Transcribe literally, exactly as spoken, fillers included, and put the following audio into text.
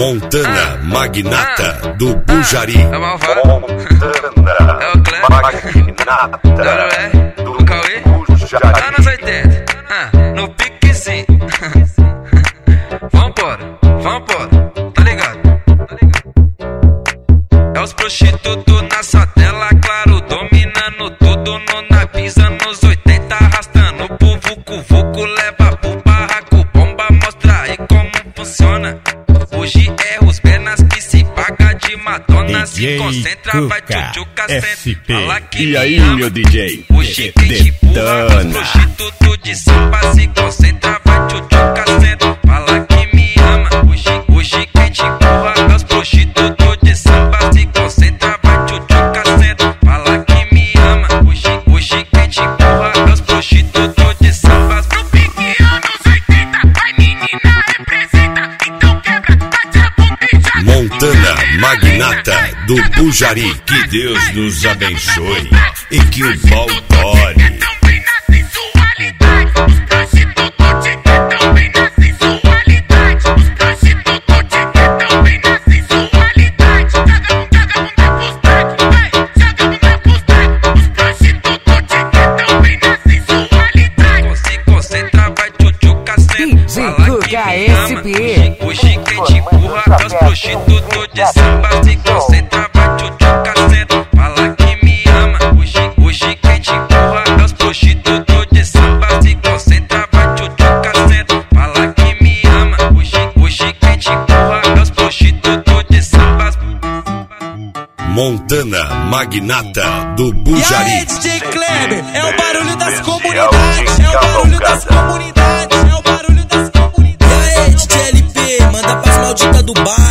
Montana, magnata do Bujari. É o Malvado. Montana, É o Clé. magnata do o Cauê. Tá nos oitenta. Ah, no piquezinho. Vambora, vambora. Tá ligado? É os prostitutos na sua tela, claro, dominando tudo no navio, anos oitenta, arrastando pro vucu-vucu, leva pro barraco, bomba, mostra aí como funciona. Hoje é os penas que se paga de Madonna, se concentra, vai tchutchuca, senta, fala que e aí, ama. meu D J? Hoje quem te empurra, os prostitutos de samba, se concentra, vai tchutchuca, senta, fala que me ama. Hoje, hoje quem te empurra, os prostitutos de samba, se concentra, vai tchutchuca, senta, fala que me ama. Hoje, hoje quem te empurra, os prostitutos de samba. No pique anos oitenta, vai menina representa, então quebra, bate a bunda e já. Montana, magnata do Bujari. Que Deus nos abençoe e que o pau tore. Também na sensualidade, os prostitutos de que também na sensualidade, os prostitutos de que também na sensualidade. Joga bunda, joga bunda pros back, vai, joga bunda pros back, os prostitutos de que também na sensualidade. Se concentra, vai tchutchuca, senta, fala que me ama. Hoje, hoje quem te empurra, os prostitutos de samba, se concentra, vai tchutchuca, senta, fala que me ama. Hoje, hoje quem te empurra, os prostitutos de samba, se concentra, vai tchutchuca, senta, fala que me ama. Hoje, hoje quem te empurra, os prostitutos de samba. Montana, magnata do E Bujari. aí, D J Kleber, é o barulho das comunidades, é o barulho das comunidades, é o barulho das comunidades. E aí, D J L P, manda pras malditas do bar.